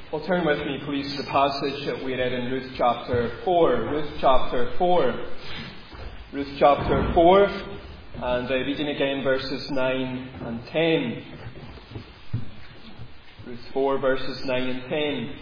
Well, turn with me, please, to the passage that we read in Ruth chapter 4. Ruth chapter 4. Ruth chapter 4, and reading again verses 9 and 10. Ruth 4, verses 9 and 10.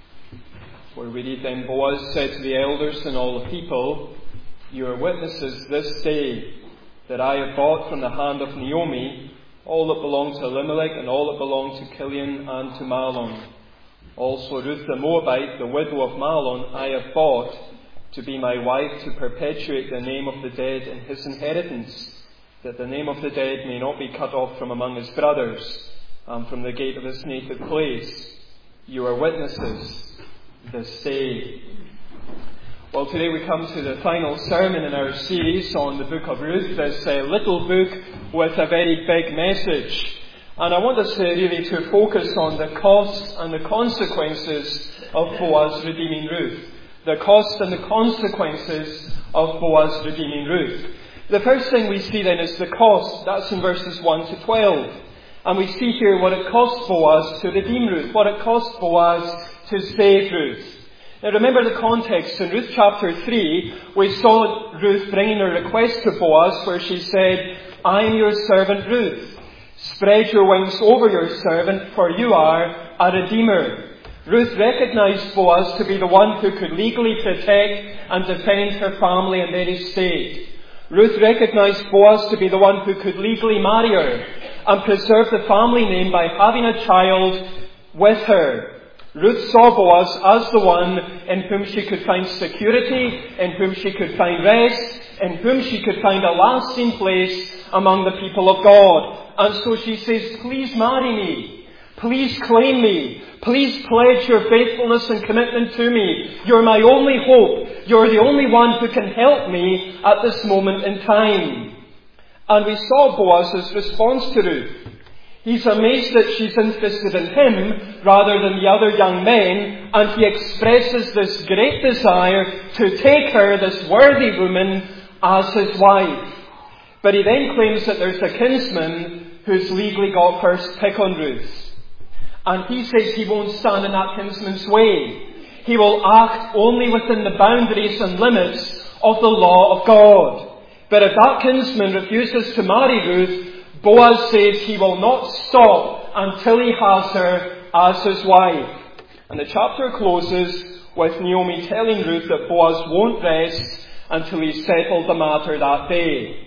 Where we read, Then Boaz said to the elders and all the people, You are witnesses this day that I have bought from the hand of Naomi all that belonged to Elimelech and all that belonged to Chilion and to Mahlon. Also Ruth the Moabite, the widow of Mahlon, I have bought to be my wife to perpetuate the name of the dead in his inheritance, that the name of the dead may not be cut off from among his brothers and from the gate of his native place. You are witnesses this day. Well, today we come to the final sermon in our series on the book of Ruth, this little book with a very big message. And I want us really to focus on the cost and the consequences of Boaz redeeming Ruth. The cost and the consequences of Boaz redeeming Ruth. The first thing we see then is the cost. That's in verses 1 to 12. And we see here what it cost Boaz to redeem Ruth, what it cost Boaz to save Ruth. Now remember the context. In Ruth chapter 3, we saw Ruth bringing a request to Boaz where she said, I am your servant Ruth. Spread your wings over your servant, for you are a redeemer. Ruth recognized Boaz to be the one who could legally protect and defend her family and their estate. Ruth recognized Boaz to be the one who could legally marry her and preserve the family name by having a child with her. Ruth saw Boaz as the one in whom she could find security, in whom she could find rest, in whom she could find a lasting place among the people of God. And so she says, please marry me. Please claim me. Please pledge your faithfulness and commitment to me. You're my only hope. You're the only one who can help me at this moment in time. And we saw Boaz's response to Ruth. He's amazed that she's interested in him rather than the other young men, and he expresses this great desire to take her, this worthy woman, as his wife. But he then claims that there's a kinsman who's legally got first pick on Ruth. And he says he won't stand in that kinsman's way. He will act only within the boundaries and limits of the law of God. But if that kinsman refuses to marry Ruth, Boaz says he will not stop until he has her as his wife. And the chapter closes with Naomi telling Ruth that Boaz won't rest until he's settled the matter that day.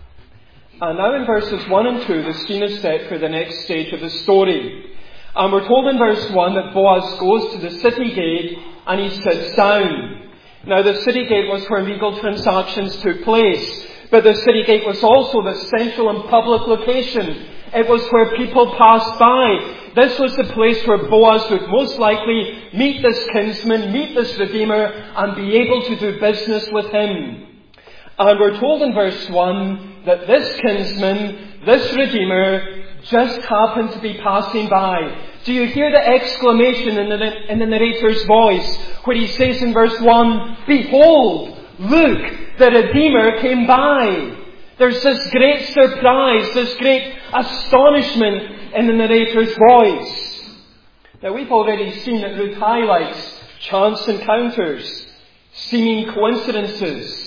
And now in verses 1 and 2, the scene is set for the next stage of the story. And we're told in verse 1 that Boaz goes to the city gate and he sits down. Now the city gate was where legal transactions took place. But the city gate was also the central and public location. It was where people passed by. This was the place where Boaz would most likely meet this kinsman, meet this redeemer, and be able to do business with him. And we're told in verse 1 that this kinsman, this redeemer, just happened to be passing by. Do you hear the exclamation in the narrator's voice where he says in verse 1, Behold, look, the Redeemer came by. There's this great surprise, this great astonishment in the narrator's voice. Now we've already seen that Ruth highlights chance encounters, seeming coincidences.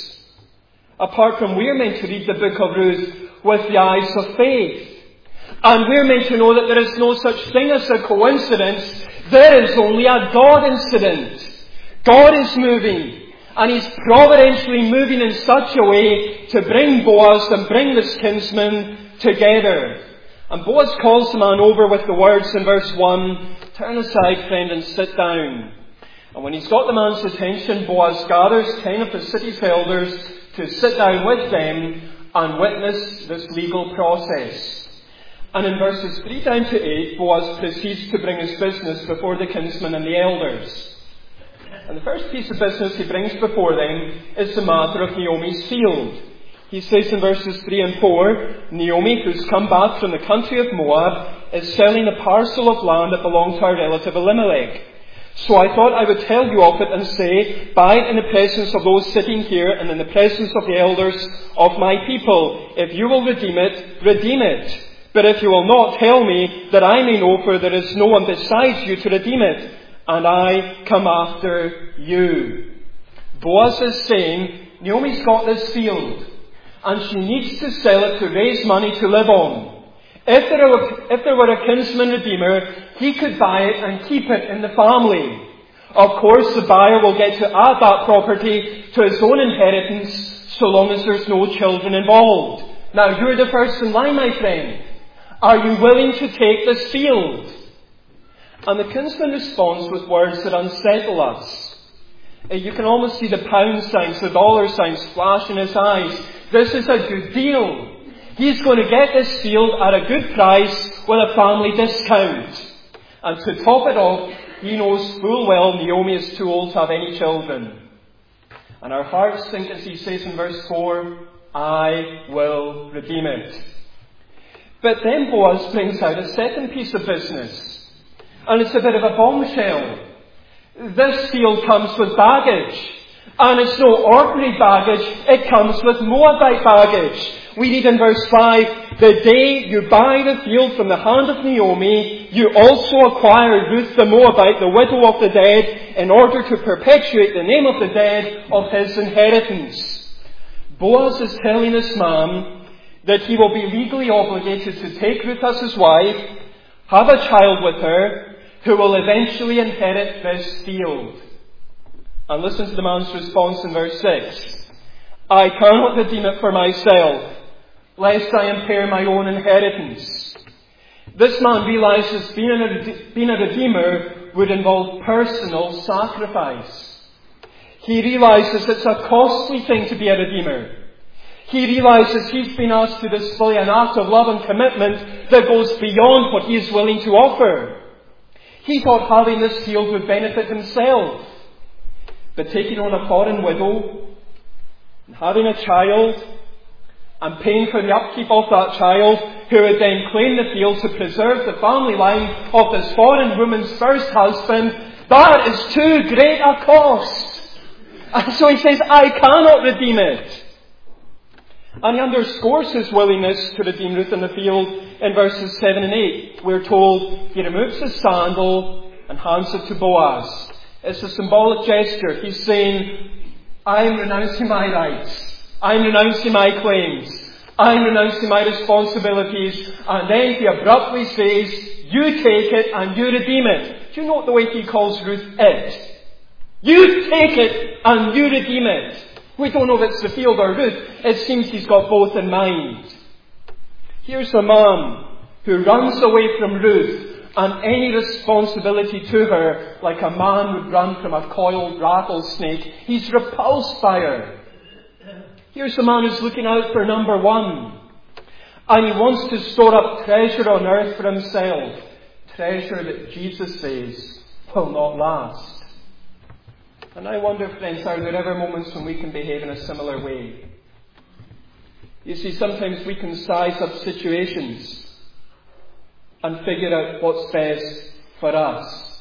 Apart from we're meant to read the book of Ruth with the eyes of faith. And we're meant to know that there is no such thing as a coincidence. There is only a God incident. God is moving. And He's providentially moving in such a way to bring Boaz and bring this kinsman together. And Boaz calls the man over with the words in verse 1, Turn aside, friend, and sit down. And when he's got the man's attention, Boaz gathers 10 of the city's elders to sit down with them and witness this legal process. And in verses 3 down to 8, Boaz proceeds to bring his business before the kinsman and the elders. And the first piece of business he brings before them is the matter of Naomi's field. He says in verses 3 and 4, Naomi, who's come back from the country of Moab, is selling a parcel of land that belonged to our relative Elimelech. So I thought I would tell you of it and say, Buy it in the presence of those sitting here and in the presence of the elders of my people. If you will redeem it, redeem it. But if you will not, tell me, that I may know, for there is no one besides you to redeem it. and I come after you. Boaz is saying, Naomi's got this field, and she needs to sell it to raise money to live on. If there were a kinsman redeemer, he could buy it and keep it in the family. Of course, the buyer will get to add that property to his own inheritance, so long as there's no children involved. Now, you're the first in line, my friend. Are you willing to take this field? And the kinsman responds with words that unsettle us. You can almost see the pound signs, the dollar signs flash in his eyes. This is a good deal. He's going to get this field at a good price with a family discount. And to top it off, he knows full well Naomi is too old to have any children. And our hearts think, as he says in verse 4, I will redeem it. But then Boaz brings out a second piece of business. And it's a bit of a bombshell. This field comes with baggage. And it's no ordinary baggage, it comes with Moabite baggage. We read in verse 5, the day you buy the field from the hand of Naomi, you also acquire Ruth the Moabite, the widow of the dead, in order to perpetuate the name of the dead of his inheritance. Boaz is telling this man that he will be legally obligated to take Ruth as his wife, have a child with her, who will eventually inherit this field. And listen to the man's response in verse 6. I cannot redeem it for myself, lest I impair my own inheritance. This man realizes being a redeemer would involve personal sacrifice. He realizes it's a costly thing to be a redeemer. He realizes he's been asked to display an act of love and commitment that goes beyond what he is willing to offer. He thought having this field would benefit himself. But taking on a foreign widow, and having a child, and paying for the upkeep of that child, who would then claim the field to preserve the family line of this foreign woman's first husband, that is too great a cost. And so he says, I cannot redeem it. And he underscores his willingness to redeem Ruth in the field in verses 7 and 8. We're told he removes his sandal and hands it to Boaz. It's a symbolic gesture. He's saying, I'm renouncing my rights. I'm renouncing my claims. I'm renouncing my responsibilities. And then he abruptly says, you take it and you redeem it. Do you note the way he calls Ruth it? You take it and you redeem it. We don't know if it's the field or Ruth. It seems he's got both in mind. Here's a man who runs away from Ruth and any responsibility to her like a man would run from a coiled rattlesnake. He's repulsed by her. Here's a man who's looking out for number one. And he wants to store up treasure on earth for himself. Treasure that Jesus says will not last. And I wonder, friends, are there ever moments when we can behave in a similar way? You see, sometimes we can size up situations and figure out what's best for us.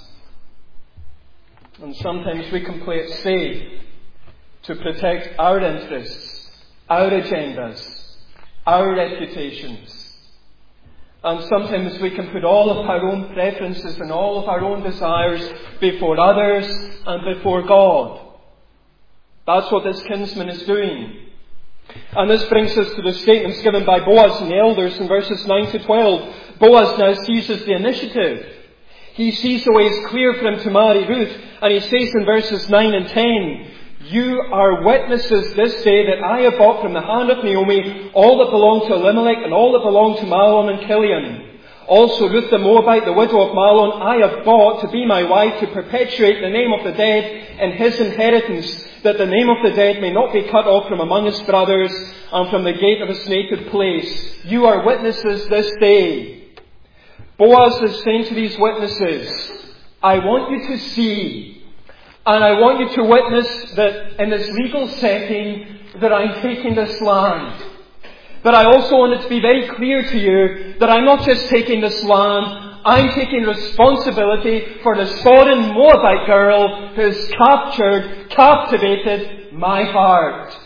And sometimes we can play it safe to protect our interests, our agendas, our reputations. And sometimes we can put all of our own preferences and all of our own desires before others and before God. That's what this kinsman is doing. And this brings us to the statements given by Boaz and the elders in verses 9 to 12. Boaz now seizes the initiative. He sees the way is clear for him to marry Ruth. And he says in verses 9 and 10, you are witnesses this day that I have bought from the hand of Naomi all that belonged to Elimelech and all that belonged to Mahlon and Chilion. Also Ruth the Moabite, the widow of Mahlon, I have bought to be my wife to perpetuate the name of the dead in his inheritance, that the name of the dead may not be cut off from among his brothers and from the gate of his native place. You are witnesses this day. Boaz is saying to these witnesses, I want you to see, and I want you to witness that in this legal setting that I'm taking this land. But I also want it to be very clear to you that I'm not just taking this land, I'm taking responsibility for this foreign Moabite girl who has captivated my heart.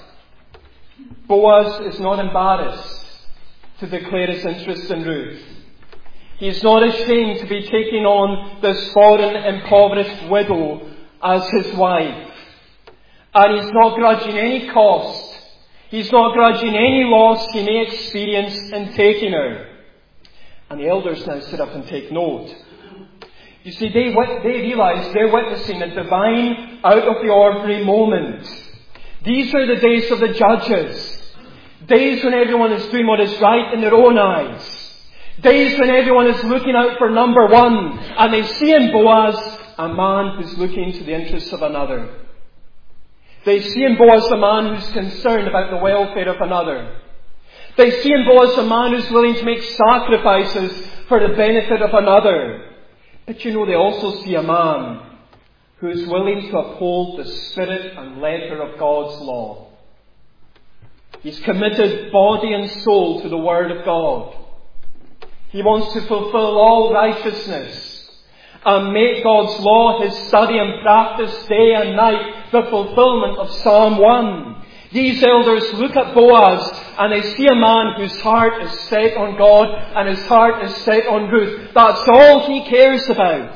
Boaz is not embarrassed to declare his interest in Ruth. He's not ashamed to be taking on this foreign, impoverished widow as his wife. And he's not grudging any cost. He's not grudging any loss he may experience in taking her. And the elders now sit up and take note. You see, they realise they're witnessing a divine, out-of-the-ordinary moment. These are the days of the judges. Days when everyone is doing what is right in their own eyes. Days when everyone is looking out for number one. And they see in Boaz a man who's looking to the interests of another. They see in Boaz a man who's concerned about the welfare of another. They see in Boaz a man who's willing to make sacrifices for the benefit of another. But they also see a man who is willing to uphold the spirit and letter of God's law. He's committed body and soul to the Word of God. He wants to fulfill all righteousness and make God's law his study and practice day and night, the fulfillment of Psalm 1. These elders look at Boaz and they see a man whose heart is set on God and his heart is set on Ruth. That's all he cares about.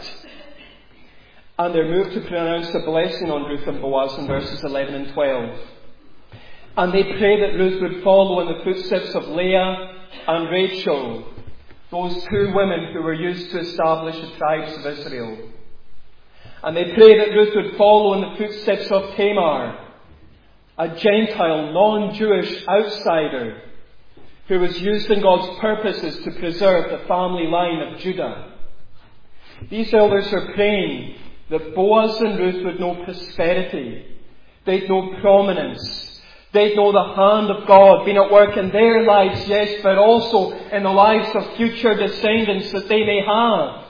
And they're moved to pronounce a blessing on Ruth and Boaz in verses 11 and 12. And they pray that Ruth would follow in the footsteps of Leah and Rachel, those two women who were used to establish the tribes of Israel. And they pray that Ruth would follow in the footsteps of Tamar, a Gentile, non-Jewish outsider who was used in God's purposes to preserve the family line of Judah. These elders are praying that Boaz and Ruth would know prosperity. They'd know prominence. They'd know the hand of God being at work in their lives, yes, but also in the lives of future descendants that they may have.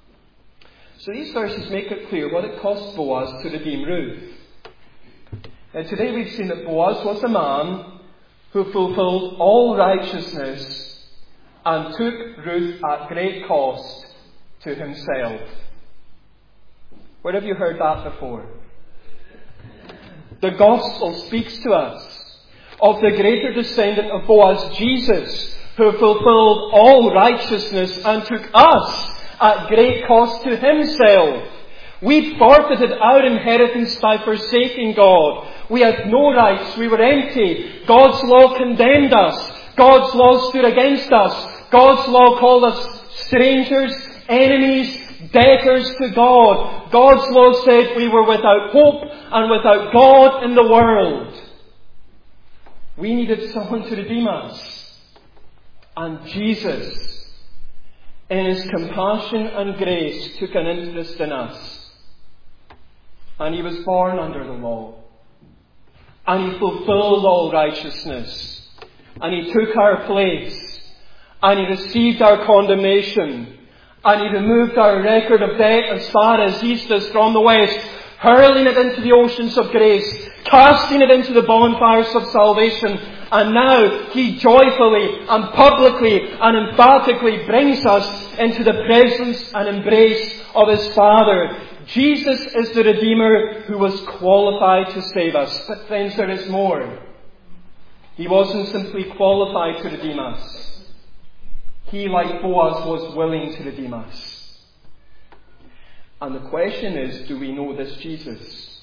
So these verses make it clear what it cost Boaz to redeem Ruth. Now today we've seen that Boaz was a man who fulfilled all righteousness and took Ruth at great cost to himself. Where have you heard that before? The Gospel speaks to us of the greater descendant of Boaz, Jesus, who fulfilled all righteousness and took us at great cost to himself. We forfeited our inheritance by forsaking God. We had no rights. We were empty. God's law condemned us. God's law stood against us. God's law called us strangers, enemies, debtors to God. God's law said we were without hope and without God in the world. We needed someone to redeem us. And Jesus, in his compassion and grace, took an interest in us. And he was born under the law. And he fulfilled all righteousness. And he took our place. And he received our condemnation. And he removed our record of debt as far as east is from the west, hurling it into the oceans of grace, casting it into the bonfires of salvation. And now he joyfully and publicly and emphatically brings us into the presence and embrace of his Father. Jesus is the Redeemer who was qualified to save us. But friends, there is more. He wasn't simply qualified to redeem us. He, like Boaz, was willing to redeem us. And the question is, do we know this Jesus?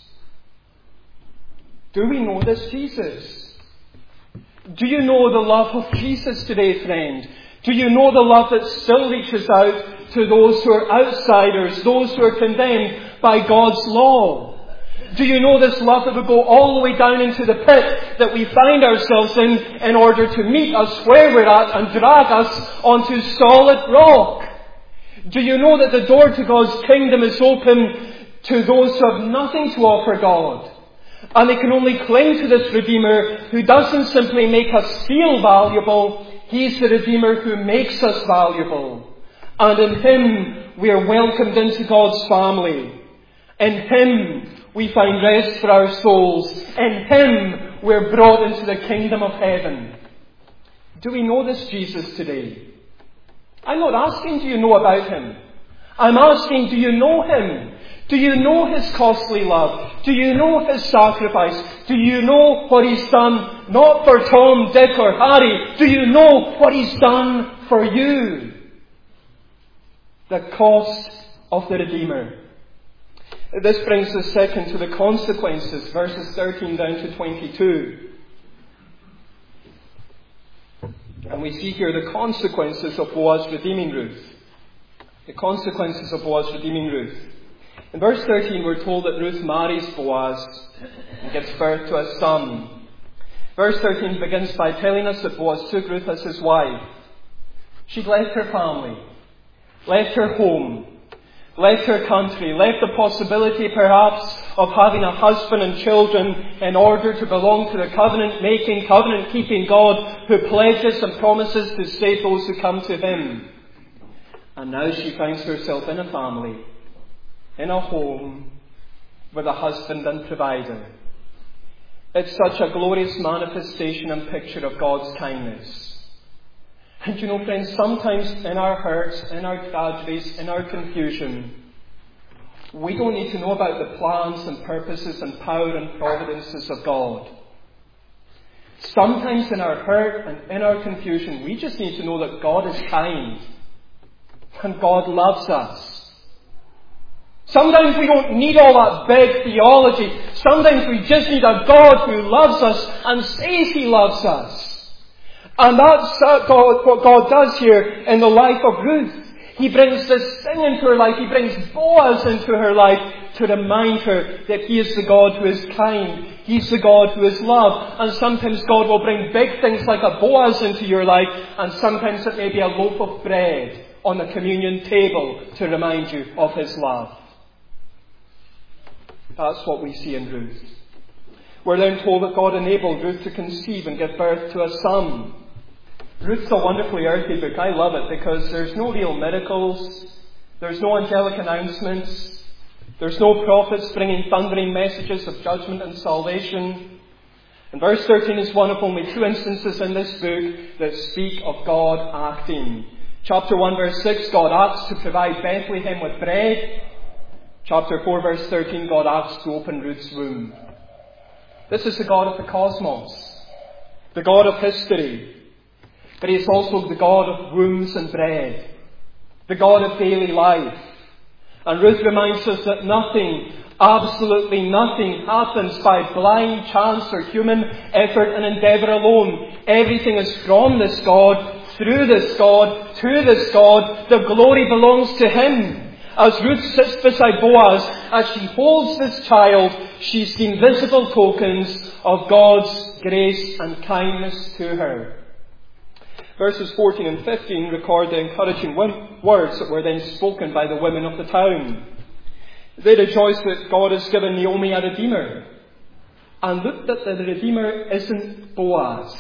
Do we know this Jesus? Do you know the love of Jesus today, friend? Do you know the love that still reaches out to those who are outsiders, those who are condemned by God's law? Do you know this love that would go all the way down into the pit that we find ourselves in order to meet us where we're at and drag us onto solid rock? Do you know that the door to God's kingdom is open to those who have nothing to offer God? And they can only cling to this Redeemer who doesn't simply make us feel valuable. He's the Redeemer who makes us valuable. And in him we are welcomed into God's family. In him we find rest for our souls. In him we're brought into the kingdom of heaven. Do we know this Jesus today? I'm not asking, do you know about him? I'm asking, do you know him? Do you know his costly love? Do you know his sacrifice? Do you know what he's done, not for Tom, Dick or Harry? Do you know what he's done for you? The cost of the Redeemer. This brings us second to the consequences, verses 13 down to 22. And we see here the consequences of Boaz redeeming Ruth. The consequences of Boaz redeeming Ruth. In verse 13 we're told that Ruth marries Boaz and gives birth to a son. Verse 13 begins by telling us that Boaz took Ruth as his wife. She'd left her family, left her home, left her country, left the possibility perhaps of having a husband and children in order to belong to the covenant-making, covenant-keeping God who pledges and promises to save those who come to Him. And now she finds herself in a family, in a home, with a husband and provider. It's such a glorious manifestation and picture of God's kindness. And you know, friends, sometimes in our hurts, in our tragedies, in our confusion, we don't need to know about the plans and purposes and power and providences of God. Sometimes in our hurt and in our confusion, we just need to know that God is kind and God loves us. Sometimes we don't need all that big theology. Sometimes we just need a God who loves us and says He loves us. And that's what God does here in the life of Ruth. He brings this thing into her life. He brings Boaz into her life to remind her that He is the God who is kind. He's the God who is love. And sometimes God will bring big things like a Boaz into your life, and sometimes it may be a loaf of bread on the communion table to remind you of His love. That's what we see in Ruth. We're then told that God enabled Ruth to conceive and give birth to a son. Ruth's a wonderfully earthy book. I love it because there's no real miracles. There's no angelic announcements. There's no prophets bringing thundering messages of judgment and salvation. And verse 13 is one of only 2 instances in this book that speak of God acting. Chapter 1 verse 6, God acts to provide Bethlehem with bread. Chapter 4 verse 13, God acts to open Ruth's womb. This is the God of the cosmos, the God of history. But He is also the God of wombs and bread, the God of daily life. And Ruth reminds us that nothing, absolutely nothing, happens by blind chance or human effort and endeavour alone. Everything is from this God, through this God, to this God. The glory belongs to Him. As Ruth sits beside Boaz, as she holds this child, she's seen visible tokens of God's grace and kindness to her. Verses 14 and 15 record the encouraging words that were then spoken by the women of the town. They rejoice that God has given Naomi a Redeemer. And look that the Redeemer isn't Boaz.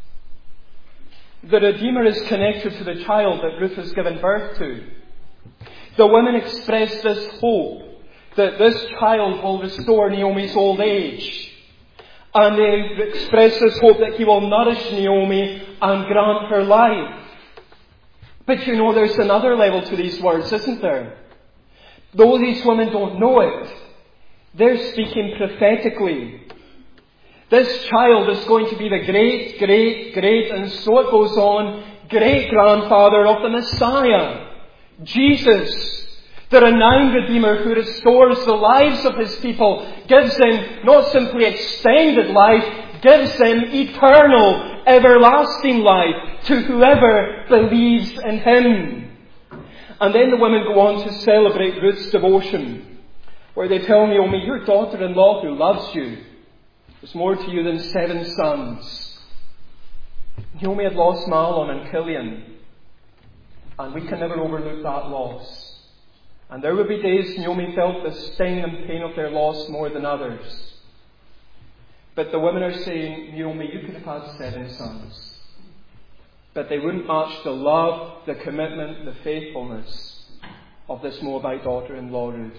The Redeemer is connected to the child that Ruth has given birth to. The women express this hope that this child will restore Naomi's old age. And they express this hope that He will nourish Naomi and grant her life. But you know, there's another level to these words, isn't there? Though these women don't know it, they're speaking prophetically. This child is going to be the great, and so it goes on, great-grandfather of the Messiah, Jesus. The renowned Redeemer who restores the lives of His people, gives them not simply extended life, gives them eternal, everlasting life to whoever believes in Him. And then the women go on to celebrate Ruth's devotion, where they tell Naomi, your daughter-in-law who loves you is more to you than 7 sons. Naomi had lost Mahlon and Kilian, and we can never overlook that loss. And there would be days Naomi felt the sting and pain of their loss more than others. But the women are saying, Naomi, you could have had 7 sons. But they wouldn't match the love, the commitment, the faithfulness of this Moabite daughter-in-law Ruth.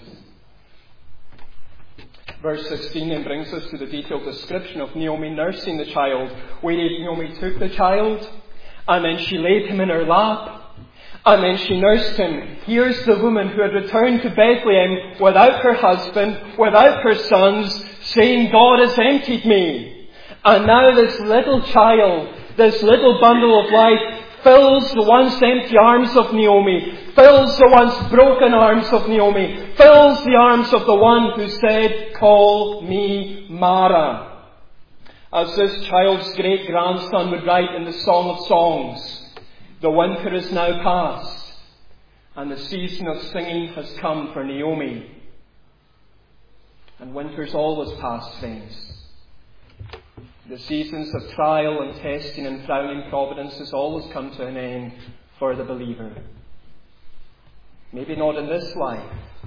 Verse 16 then brings us to the detailed description of Naomi nursing the child. We read Naomi took the child, and then she laid him in her lap, and then she nursed him. Here's the woman who had returned to Bethlehem without her husband, without her sons, saying, God has emptied me. And now this little child, this little bundle of life, fills the once empty arms of Naomi, fills the once broken arms of Naomi, fills the arms of the one who said, "Call me Mara." As this child's great-grandson would write in the Song of Songs, the winter is now past, and the season of singing has come for Naomi. And winter's always past, friends. The seasons of trial and testing and frowning providences always come to an end for the believer. Maybe not in this life,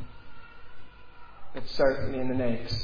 but certainly in the next.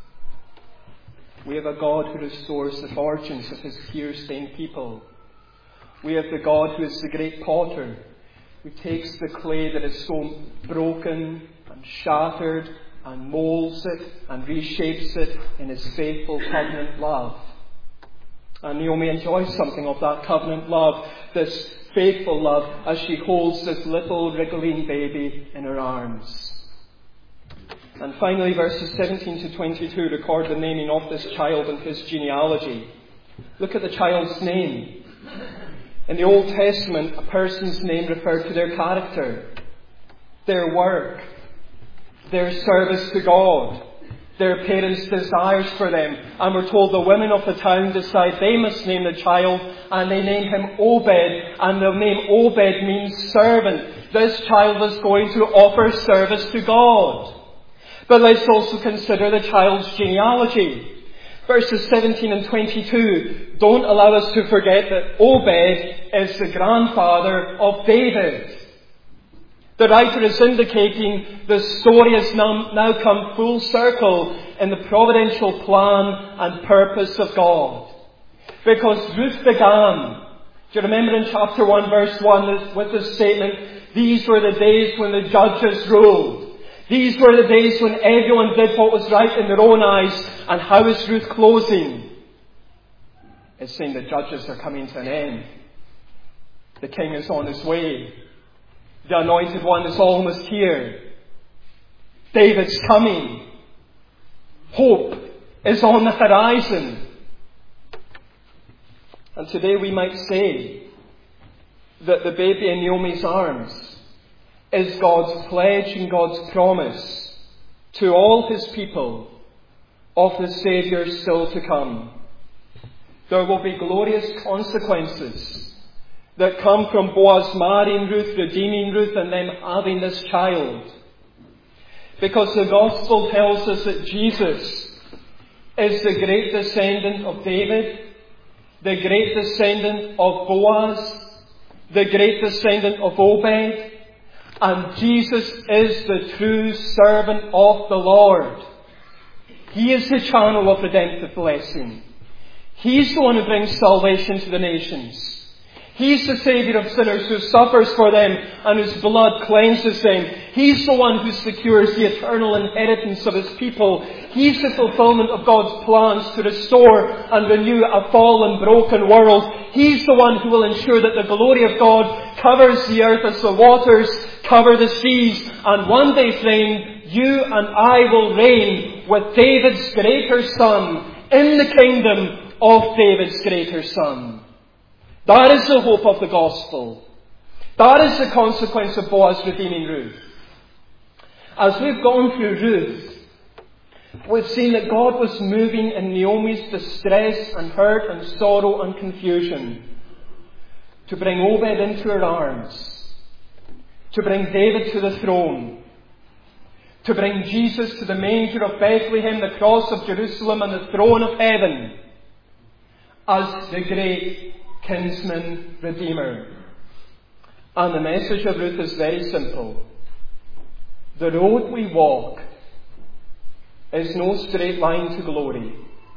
We have a God who restores the fortunes of His tear-stained people. We have the God who is the great potter, who takes the clay that is so broken and shattered and molds it and reshapes it in His faithful covenant love. And Naomi enjoys something of that covenant love, this faithful love, as she holds this little wriggling baby in her arms. And finally, verses 17 to 22 record the naming of this child and his genealogy. Look at the child's name. In the Old Testament, a person's name referred to their character, their work, their service to God, their parents' desires for them. And we're told the women of the town decide they must name the child, and they name him Obed, and the name Obed means servant. This child is going to offer service to God. But let's also consider the child's genealogy. Verses 17 and 22 don't allow us to forget that Obed is the grandfather of David. The writer is indicating the story has now come full circle in the providential plan and purpose of God. Because Ruth began, do you remember in chapter 1 verse 1 with the statement, "These were the days when the judges ruled. These were the days when everyone did what was right in their own eyes." And how is Ruth closing? It's saying the judges are coming to an end. The king is on his way. The anointed one is almost here. David's coming. Hope is on the horizon. And today we might say that the baby in Naomi's arms is God's pledge and God's promise to all His people of the Saviour still to come. There will be glorious consequences that come from Boaz marrying Ruth, redeeming Ruth, and then having this child. Because the Gospel tells us that Jesus is the great descendant of David, the great descendant of Boaz, the great descendant of Obed, and Jesus is the true servant of the Lord. He is the channel of redemptive blessing. He's the one who brings salvation to the nations. He's the Saviour of sinners who suffers for them and whose blood cleanses them. He's the one who secures the eternal inheritance of His people. He's the fulfillment of God's plans to restore and renew a fallen, broken world. He's the one who will ensure that the glory of God covers the earth as the waters cover the seas. And one day, friend, you and I will reign with David's greater son in the kingdom of David's greater son. That is the hope of the gospel. That is the consequence of Boaz redeeming Ruth. As we've gone through Ruth, we've seen that God was moving in Naomi's distress and hurt and sorrow and confusion to bring Obed into her arms, to bring David to the throne, to bring Jesus to the manger of Bethlehem, the cross of Jerusalem, and the throne of heaven as the great kinsman redeemer. And the message of Ruth is very simple. The road we walk is no straight line to glory.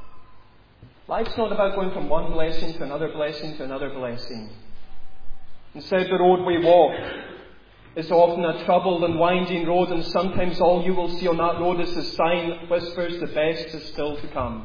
Life's not about going from one blessing to another blessing to another blessing. Instead, the road we walk is often a troubled and winding road, and sometimes all you will see on that road is a sign that whispers the best is still to come.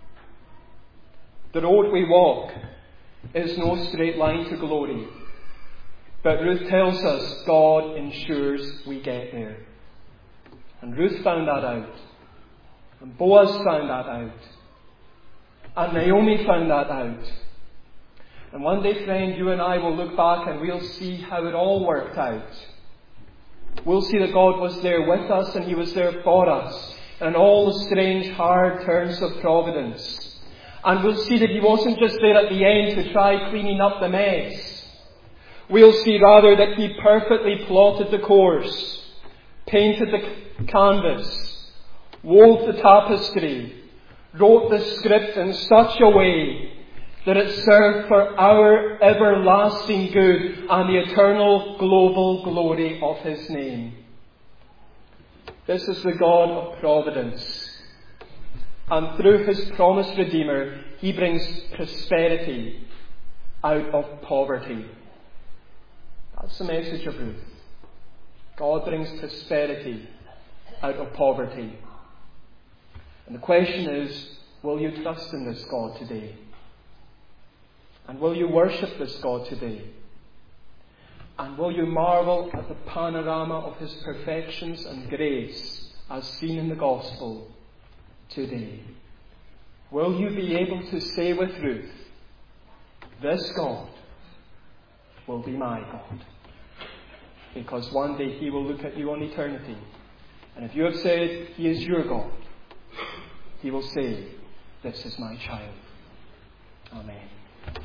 The road we walk is no straight line to glory. But Ruth tells us God ensures we get there. And Ruth found that out. And Boaz found that out. And Naomi found that out. And one day, friend, you and I will look back and we'll see how it all worked out. We'll see that God was there with us and He was there for us in all the strange, hard turns of providence. And we'll see that He wasn't just there at the end to try cleaning up the mess. We'll see rather that He perfectly plotted the course, painted the canvas, wove the tapestry, wrote the script in such a way that it served for our everlasting good and the eternal global glory of His name. This is the God of providence. And through His promised Redeemer, He brings prosperity out of poverty. That's the message of Ruth. God brings prosperity out of poverty. And the question is, will you trust in this God today? And will you worship this God today? And will you marvel at the panorama of His perfections and grace as seen in the Gospel today? Will you be able to say with Ruth, this God will be my God? Because one day He will look at you on eternity. And if you have said He is your God, He will say, this is my child. Amen.